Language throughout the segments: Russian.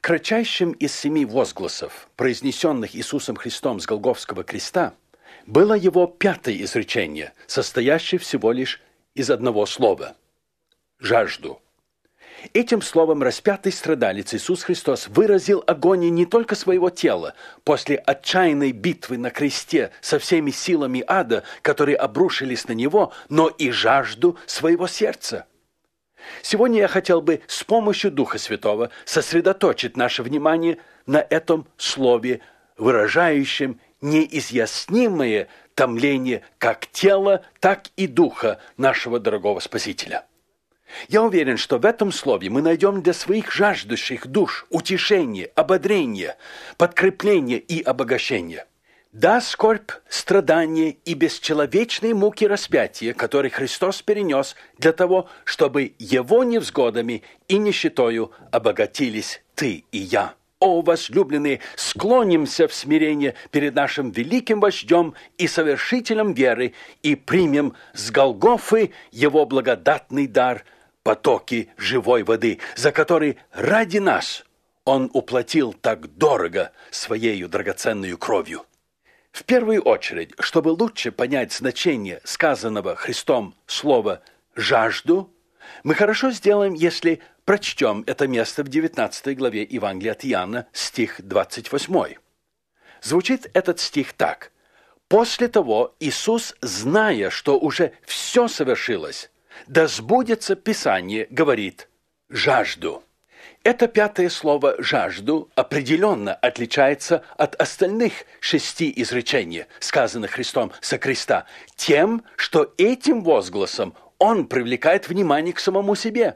Кратчайшим из 7 возгласов, произнесенных Иисусом Христом с Голгофского креста, было его 5-е изречение, состоящее всего лишь из одного слова – «жажду». Этим словом распятый страдалец Иисус Христос выразил агонии не только своего тела после отчаянной битвы на кресте со всеми силами ада, которые обрушились на него, но и жажду своего сердца. Сегодня я хотел бы с помощью Духа Святого сосредоточить наше внимание на этом слове, выражающем неизъяснимое томление как тела, так и духа нашего дорогого Спасителя. Я уверен, что в этом слове мы найдем для своих жаждущих душ утешение, ободрение, подкрепление и обогащение. Да, скорбь, страдания и бесчеловечные муки распятия, которые Христос перенес для того, чтобы Его невзгодами и нищетою обогатились ты и я. О, возлюбленные, склонимся в смирение перед нашим великим вождем и совершителем веры и примем с Голгофы Его благодатный дар, потоки живой воды, за который ради нас Он уплатил так дорого Своею драгоценную кровью. В первую очередь, чтобы лучше понять значение сказанного Христом слова «жажду», мы хорошо сделаем, если прочтем это место в 19 главе Евангелия от Иоанна, стих 28. Звучит этот стих так. «После того Иисус, зная, что уже все совершилось, да сбудется Писание, говорит, жажду». Это 5-е слово «жажду» определенно отличается от остальных 6 изречений, сказанных Христом со креста, тем, что этим возгласом Он привлекает внимание к самому себе.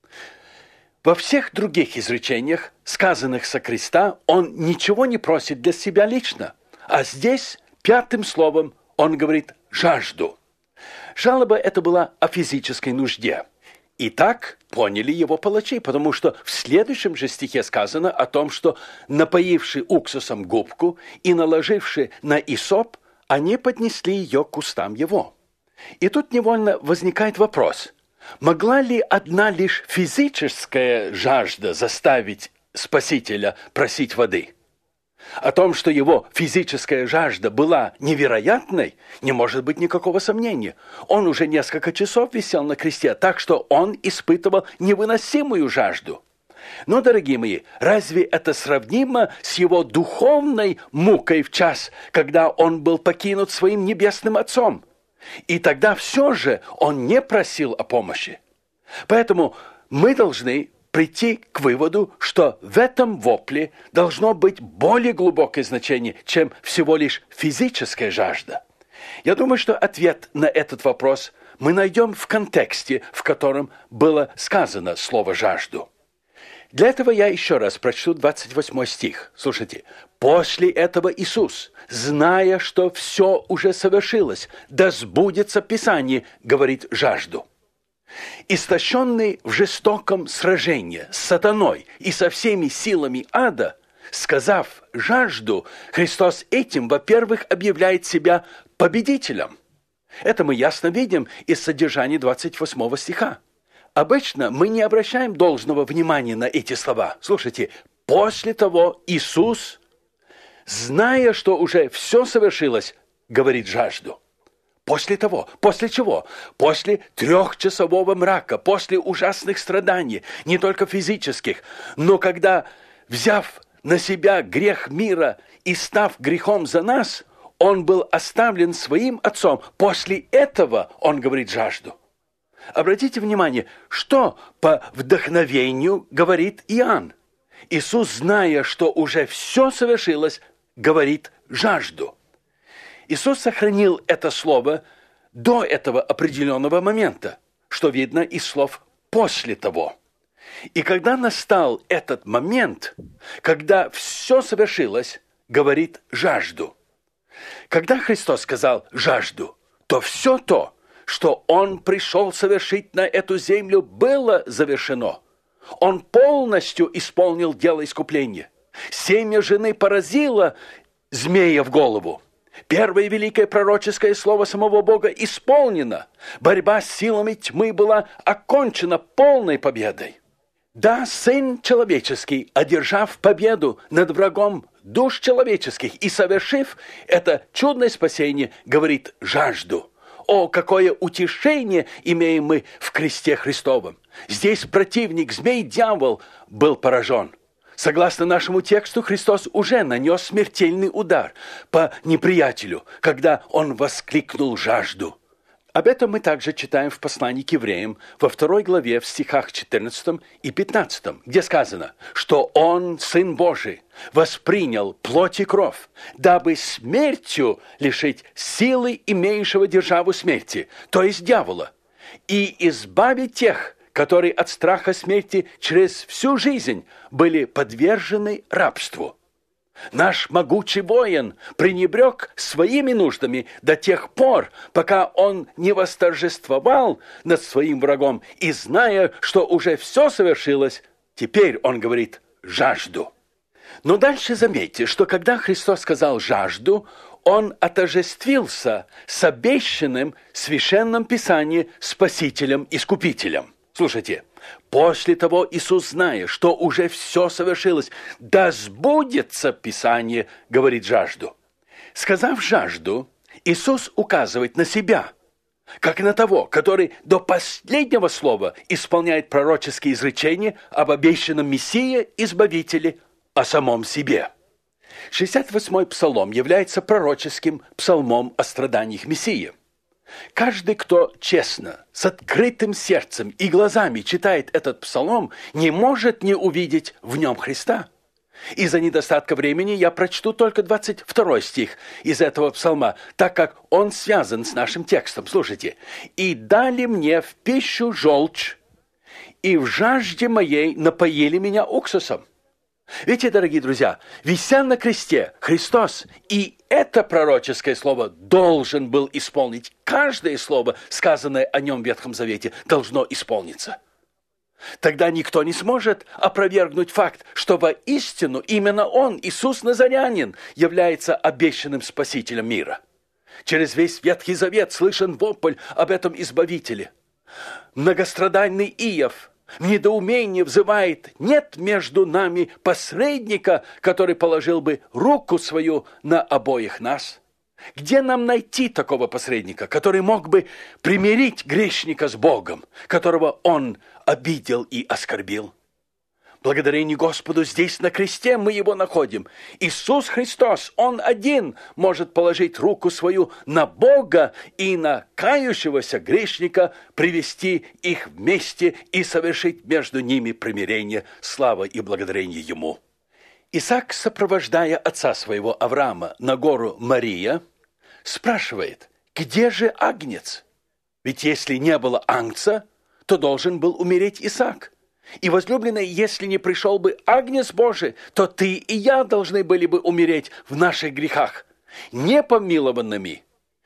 Во всех других изречениях, сказанных со креста, Он ничего не просит для себя лично, а здесь 5-м словом Он говорит «жажду». Жалоба эта была о физической нужде. И так поняли его палачи, потому что в следующем же стихе сказано о том, что напоивши уксусом губку и наложивши на исоп, они поднесли ее к устам его. И тут невольно возникает вопрос, могла ли одна лишь физическая жажда заставить Спасителя просить воды? О том, что его физическая жажда была невероятной, не может быть никакого сомнения. Он уже несколько часов висел на кресте, так что он испытывал невыносимую жажду. Но, дорогие мои, разве это сравнимо с его духовной мукой в час, когда он был покинут своим небесным Отцом? И тогда все же он не просил о помощи. Поэтому мы должны прийти к выводу, что в этом вопле должно быть более глубокое значение, чем всего лишь физическая жажда. Я думаю, что ответ на этот вопрос мы найдем в контексте, в котором было сказано слово «жажду». Для этого я еще раз прочту 28 стих. Слушайте. «После этого Иисус, зная, что все уже совершилось, да сбудется Писание, говорит жажду». Истощенный в жестоком сражении с сатаной и со всеми силами ада, сказав «жажду», Христос этим, во-первых, объявляет себя победителем. Это мы ясно видим из содержания 28 стиха. Обычно мы не обращаем должного внимания на эти слова. Слушайте, после того Иисус, зная, что уже все совершилось, говорит жажду. После того, после чего? После 3-часового мрака, после ужасных страданий, не только физических, но когда, взяв на себя грех мира и став грехом за нас, Он был оставлен своим Отцом. После этого Он говорит жажду. Обратите внимание, что по вдохновению говорит Иоанн. Иисус, зная, что уже все совершилось, говорит жажду. Иисус сохранил это слово до этого определенного момента, что видно из слов «после того». И когда настал этот момент, когда все совершилось, говорит «жажду». Когда Христос сказал «жажду», то все то, что Он пришел совершить на эту землю, было завершено. Он полностью исполнил дело искупления. Семя жены поразило змея в голову. Первое великое пророческое слово самого Бога исполнено. Борьба с силами тьмы была окончена полной победой. Да, Сын Человеческий, одержав победу над врагом душ человеческих и совершив это чудное спасение, говорит: «Жажду». О, какое утешение имеем мы в кресте Христовом! Здесь противник, змей-дьявол, был поражен. Согласно нашему тексту, Христос уже нанес смертельный удар по неприятелю, когда он воскликнул «жажду». Об этом мы также читаем в послании к евреям во 2 главе в стихах 14 и 15, где сказано, что Он, Сын Божий, воспринял плоть и кровь, дабы смертью лишить силы имеющего державу смерти, то есть дьявола, и избавить тех, которые от страха смерти через всю жизнь были подвержены рабству. Наш могучий воин пренебрег своими нуждами до тех пор, пока он не восторжествовал над своим врагом, и, зная, что уже все совершилось, теперь он говорит «жажду». Но дальше заметьте, что когда Христос сказал «жажду», он отождествился с обещанным в Священном Писании Спасителем-Искупителем. Слушайте, после того Иисус, зная, что уже все совершилось, да сбудется Писание, говорит жажду. Сказав жажду, Иисус указывает на себя, как на того, который до последнего слова исполняет пророческие изречения об обещанном Мессии, Избавителе, о самом себе. 68-й псалом является пророческим псалмом о страданиях Мессии. Каждый, кто честно, с открытым сердцем и глазами читает этот псалом, не может не увидеть в нем Христа. Из-за недостатка времени я прочту только 22 стих из этого псалма, так как он связан с нашим текстом. Слушайте. «И дали мне в пищу желчь, и в жажде моей напоили меня уксусом». Видите, дорогие друзья, вися на кресте Христос, и это пророческое слово должен был исполнить. Каждое слово, сказанное о нем в Ветхом Завете, должно исполниться. Тогда никто не сможет опровергнуть факт, что воистину именно Он, Иисус Назарянин, является обещанным Спасителем мира. Через весь Ветхий Завет слышен вопль об этом Избавителе. Многострадальный Иов в недоумении взывает: «Нет между нами посредника, который положил бы руку свою на обоих нас». Где нам найти такого посредника, который мог бы примирить грешника с Богом, которого он обидел и оскорбил? Благодарение Господу, здесь на кресте мы его находим. Иисус Христос, Он один может положить руку свою на Бога и на кающегося грешника, привести их вместе и совершить между ними примирение, слава и благодарение Ему. Исаак, сопровождая отца своего Авраама на гору Мория, спрашивает: где же агнец? Ведь если не было агнца, то должен был умереть Исаак. И, возлюбленный, если не пришел бы агнец Божий, то ты и я должны были бы умереть в наших грехах, непомилованными,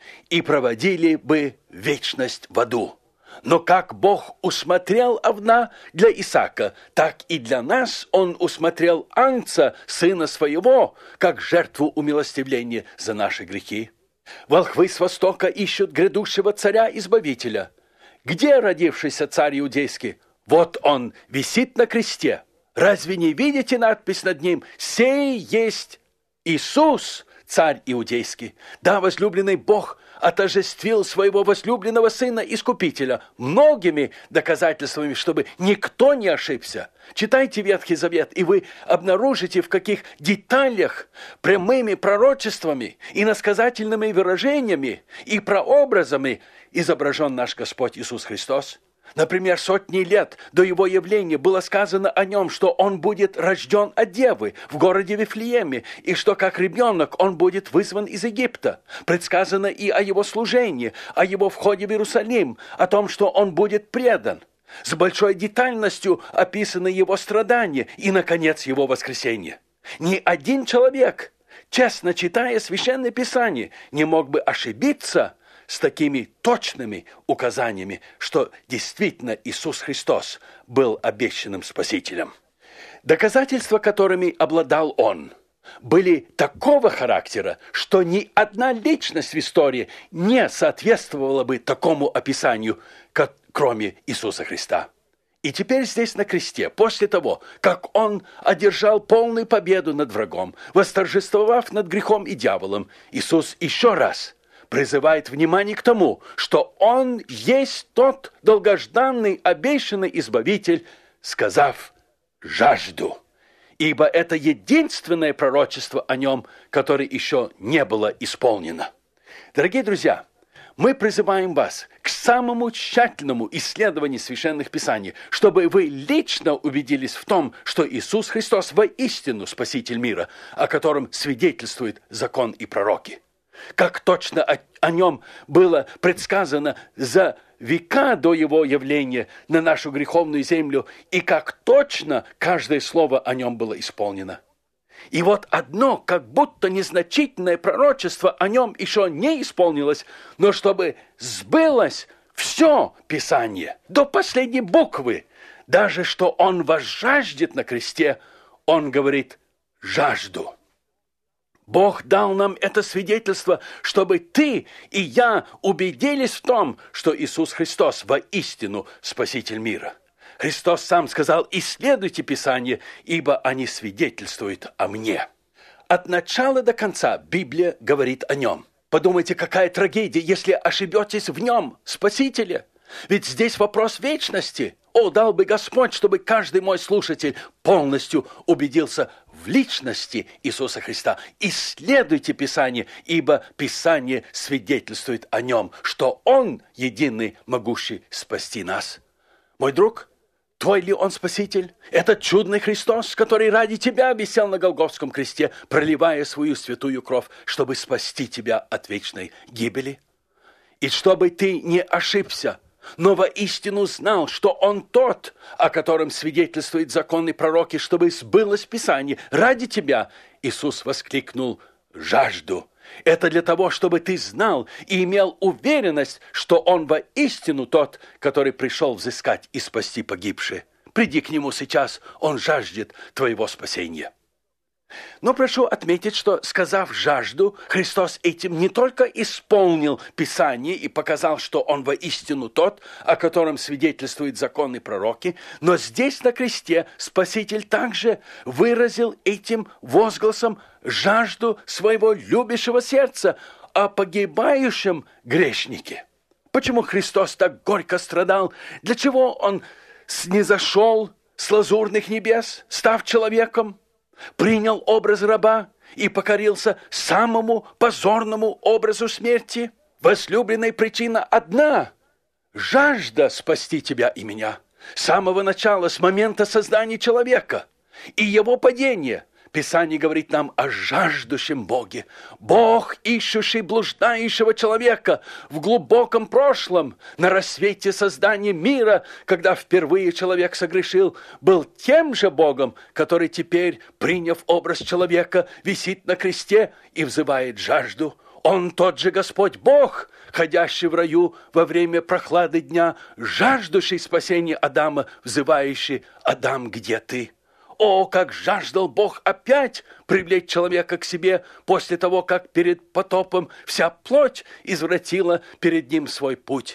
и проводили бы вечность в аду. Но как Бог усмотрел овна для Исаака, так и для нас Он усмотрел агнца, сына своего, как жертву умилостивления за наши грехи. Волхвы с востока ищут грядущего царя-избавителя. Где родившийся царь иудейский? Вот он висит на кресте. Разве не видите надпись над ним? «Сей есть Иисус, царь иудейский». Да, возлюбленный, Бог отождествил своего возлюбленного сына Искупителя многими доказательствами, чтобы никто не ошибся. Читайте Ветхий Завет, и вы обнаружите, в каких деталях, прямыми пророчествами, иносказательными выражениями и прообразами изображен наш Господь Иисус Христос. Например, сотни лет до Его явления было сказано о Нем, что Он будет рожден от девы в городе Вифлееме, и что как ребенок Он будет вызван из Египта. Предсказано и о Его служении, о Его входе в Иерусалим, о том, что Он будет предан. С большой детальностью описаны Его страдания и, наконец, Его воскресение. Ни один человек, честно читая Священное Писание, не мог бы ошибиться с такими точными указаниями, что действительно Иисус Христос был обещанным Спасителем. Доказательства, которыми обладал Он, были такого характера, что ни одна личность в истории не соответствовала бы такому описанию, кроме Иисуса Христа. И теперь здесь на кресте, после того, как Он одержал полную победу над врагом, восторжествовав над грехом и дьяволом, Иисус еще раз призывает внимание к тому, что Он есть тот долгожданный, обещанный Избавитель, сказав «жажду». Ибо это единственное пророчество о Нем, которое еще не было исполнено. Дорогие друзья, мы призываем вас к самому тщательному исследованию Священных Писаний, чтобы вы лично убедились в том, что Иисус Христос воистину Спаситель мира, о котором свидетельствуют закон и пророки. Как точно о Нем было предсказано за века до Его явления на нашу греховную землю, и как точно каждое слово о Нем было исполнено. И вот одно, как будто незначительное пророчество о Нем еще не исполнилось, но чтобы сбылось все Писание до последней буквы, даже что Он возжаждет на кресте, Он говорит «жажду». Бог дал нам это свидетельство, чтобы ты и я убедились в том, что Иисус Христос воистину Спаситель мира. Христос сам сказал: «Исследуйте Писание, ибо они свидетельствуют о мне». От начала до конца Библия говорит о Нем. Подумайте, какая трагедия, если ошибетесь в Нем, Спасителе. Ведь здесь вопрос вечности. О, дал бы Господь, чтобы каждый мой слушатель полностью убедился в личности Иисуса Христа. Исследуйте Писание, ибо Писание свидетельствует о Нем, что Он единый, могущий спасти нас. Мой друг, твой ли Он Спаситель? Этот чудный Христос, который ради тебя висел на Голгофском кресте, проливая свою святую кровь, чтобы спасти тебя от вечной гибели? И чтобы ты не ошибся, но воистину знал, что Он тот, о котором свидетельствуют законы пророки, чтобы сбылось Писание. Ради тебя Иисус воскликнул «жажду». Это для того, чтобы ты знал и имел уверенность, что Он воистину тот, который пришел взыскать и спасти погибшие. Приди к Нему сейчас, Он жаждет твоего спасения. Но прошу отметить, что, сказав «жажду», Христос этим не только исполнил Писание и показал, что Он воистину тот, о котором свидетельствуют законы и пророки, но здесь на кресте Спаситель также выразил этим возгласом жажду своего любящего сердца о погибающем грешнике. Почему Христос так горько страдал? Для чего Он снизошел с лазурных небес, став человеком? Принял образ раба и покорился самому позорному образу смерти? Возлюбленная причина одна – жажда спасти тебя и меня. С самого начала, с момента создания человека и его падения, Писание говорит нам о жаждущем Боге. Бог, ищущий блуждающего человека в глубоком прошлом, на рассвете создания мира, когда впервые человек согрешил, был тем же Богом, который теперь, приняв образ человека, висит на кресте и взывает жажду. Он тот же Господь Бог, ходящий в раю во время прохлады дня, жаждущий спасения Адама, взывающий: «Адам, где ты?» О, как жаждал Бог опять привлечь человека к себе после того, как перед потопом вся плоть извратила перед ним свой путь.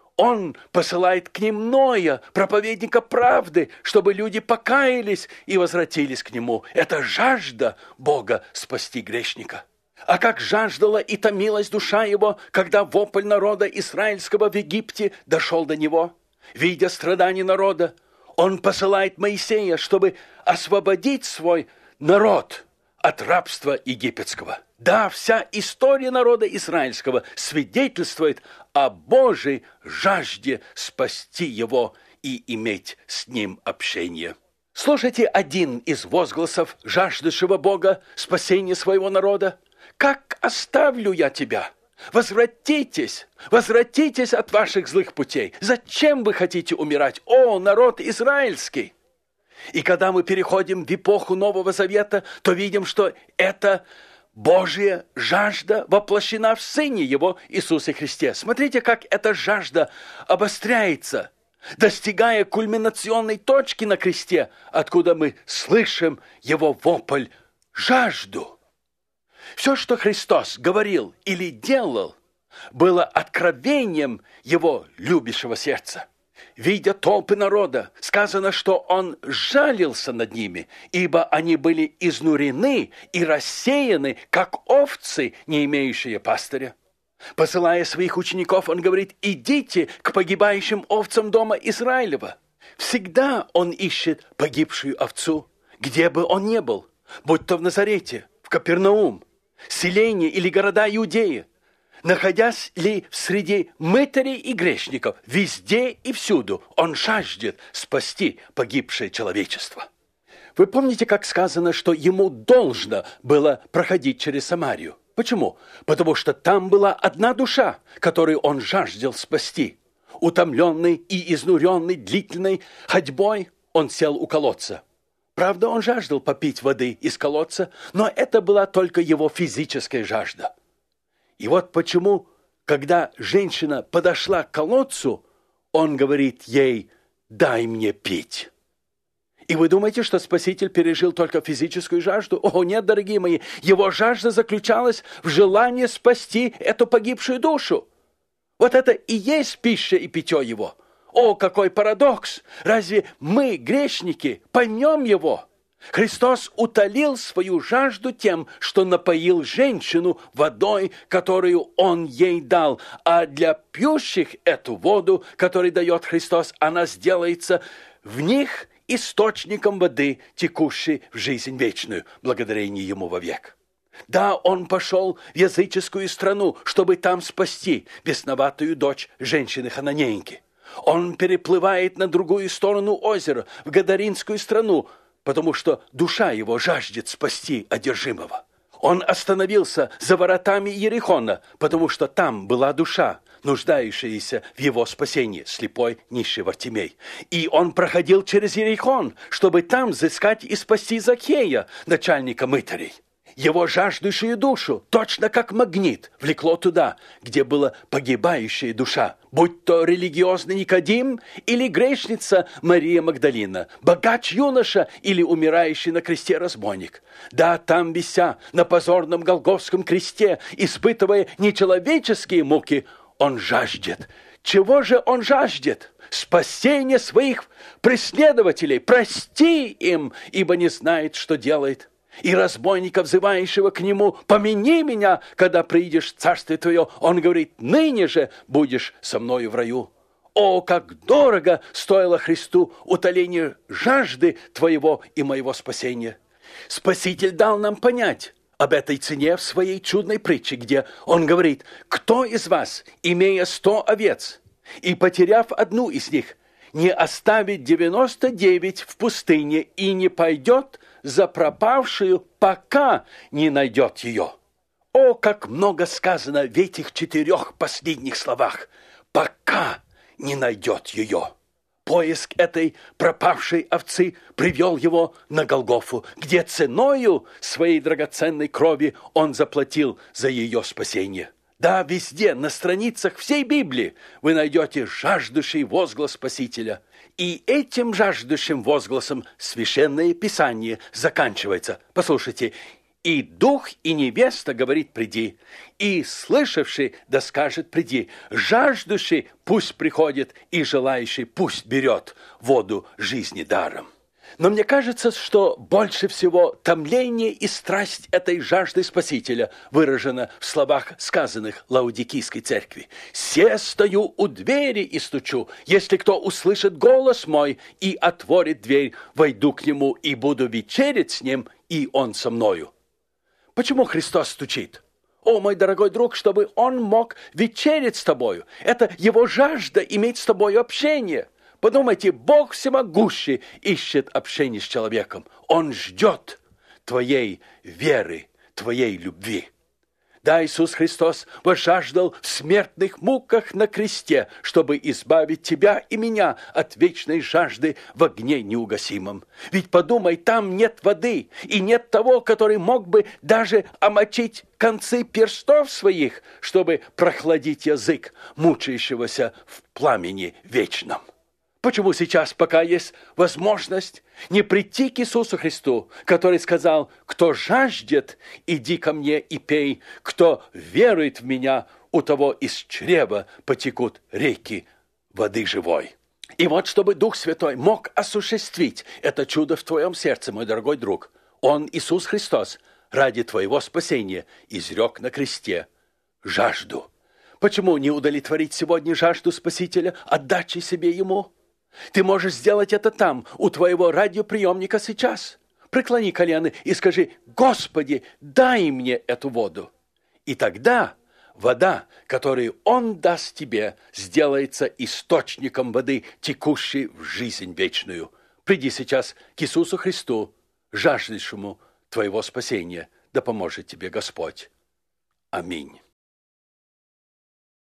Он посылает к ним Ноя, проповедника правды, чтобы люди покаялись и возвратились к нему. Это жажда Бога спасти грешника. А как жаждала и томилась душа его, когда вопль народа израильского в Египте дошел до него. Видя страдания народа, Он посылает Моисея, чтобы освободить свой народ от рабства египетского. Да, вся история народа израильского свидетельствует о Божьей жажде спасти его и иметь с ним общение. Слушайте один из возгласов жаждущего Бога спасения своего народа. «Как оставлю я тебя? Возвратитесь, возвратитесь от ваших злых путей. Зачем вы хотите умирать, о народ израильский?» И когда мы переходим в эпоху Нового Завета, то видим, что эта Божья жажда воплощена в Сыне Его Иисусе Христе. Смотрите, как эта жажда обостряется, достигая кульминационной точки на кресте, откуда мы слышим Его вопль «жажду». Все, что Христос говорил или делал, было откровением Его любящего сердца. Видя толпы народа, сказано, что он жалился над ними, ибо они были изнурены и рассеяны, как овцы, не имеющие пастыря. Посылая своих учеников, он говорит: идите к погибающим овцам дома Израилева. Всегда он ищет погибшую овцу, где бы он ни был, будь то в Назарете, в Капернаум, селение или города Иудеи. Находясь ли среди мытарей и грешников, везде и всюду он жаждет спасти погибшее человечество. Вы помните, как сказано, что ему должно было проходить через Самарию? Почему? Потому что там была одна душа, которую он жаждал спасти. Утомленный и изнуренный длительной ходьбой, он сел у колодца. Правда, он жаждал попить воды из колодца, но это была только его физическая жажда. И вот почему, когда женщина подошла к колодцу, он говорит ей: «Дай мне пить». И вы думаете, что Спаситель пережил только физическую жажду? О, нет, дорогие мои, его жажда заключалась в желании спасти эту погибшую душу. Вот это и есть пища и питье его. О, какой парадокс! Разве мы, грешники, поймем его? Христос утолил свою жажду тем, что напоил женщину водой, которую Он ей дал, а для пьющих эту воду, которую дает Христос, она сделается в них источником воды, текущей в жизнь вечную, благодарение Ему вовек. Да, Он пошел в языческую страну, чтобы там спасти бесноватую дочь женщины-хананеенки. Он переплывает на другую сторону озера, в Гадаринскую страну, потому что душа его жаждет спасти одержимого. Он остановился за воротами Иерихона, потому что там была душа, нуждающаяся в его спасении, слепой нищий Вартимей. И он проходил через Иерихон, чтобы там взыскать и спасти Закхея, начальника мытарей. Его жаждущую душу, точно как магнит, влекло туда, где была погибающая душа, будь то религиозный Никодим или грешница Мария Магдалина, богач юноша или умирающий на кресте разбойник. Да, там, вися на позорном Голгофском кресте, испытывая нечеловеческие муки, он жаждет. Чего же он жаждет? Спасения своих преследователей. Прости им, ибо не знает, что делает. И разбойника, взывающего к нему: «Помяни меня, когда придешь в царствие твое», он говорит: «Ныне же будешь со мною в раю». О, как дорого стоило Христу утоление жажды твоего и моего спасения! Спаситель дал нам понять об этой цене в своей чудной притче, где он говорит: «Кто из вас, имея 100 овец, и потеряв одну из них, не оставит 99 в пустыне и не пойдет за пропавшую, пока не найдет ее». О, как много сказано в этих 4 последних словах: «пока не найдет ее». Поиск этой пропавшей овцы привел его на Голгофу, где ценою своей драгоценной крови он заплатил за ее спасение. Да, везде, на страницах всей Библии вы найдете жаждущий возглас Спасителя. И этим жаждущим возгласом Священное Писание заканчивается. Послушайте: «И дух, и невеста, говорит, приди, и слышавший, да скажет, приди, жаждущий пусть приходит, и желающий пусть берет воду жизни даром». Но мне кажется, что больше всего томление и страсть этой жажды Спасителя выражено в словах, сказанных Лаодикийской церкви. «Се стою у двери и стучу. Если кто услышит голос мой и отворит дверь, войду к нему и буду вечерять с ним, и он со мною». Почему Христос стучит? О, мой дорогой друг, чтобы он мог вечерять с тобою. Это его жажда иметь с тобою общение. Подумайте, Бог всемогущий ищет общение с человеком. Он ждет твоей веры, твоей любви. Да, Иисус Христос возжаждал в смертных муках на кресте, чтобы избавить тебя и меня от вечной жажды в огне неугасимом. Ведь подумай, там нет воды, и нет того, который мог бы даже омочить концы перстов своих, чтобы прохладить язык мучающегося в пламени вечном. Почему сейчас, пока есть возможность, не прийти к Иисусу Христу, который сказал: «Кто жаждет, иди ко мне и пей, кто верует в меня, у того из чрева потекут реки воды живой». И вот чтобы Дух Святой мог осуществить это чудо в твоем сердце, мой дорогой друг, Он, Иисус Христос, ради твоего спасения изрек на кресте жажду. Почему не удовлетворить сегодня жажду Спасителя, отдачи себе Ему? Ты можешь сделать это там, у твоего радиоприемника сейчас. Преклони колено и скажи: «Господи, дай мне эту воду». И тогда вода, которую Он даст тебе, сделается источником воды, текущей в жизнь вечную. Приди сейчас к Иисусу Христу, жаждущему твоего спасения. Да поможет тебе Господь. Аминь.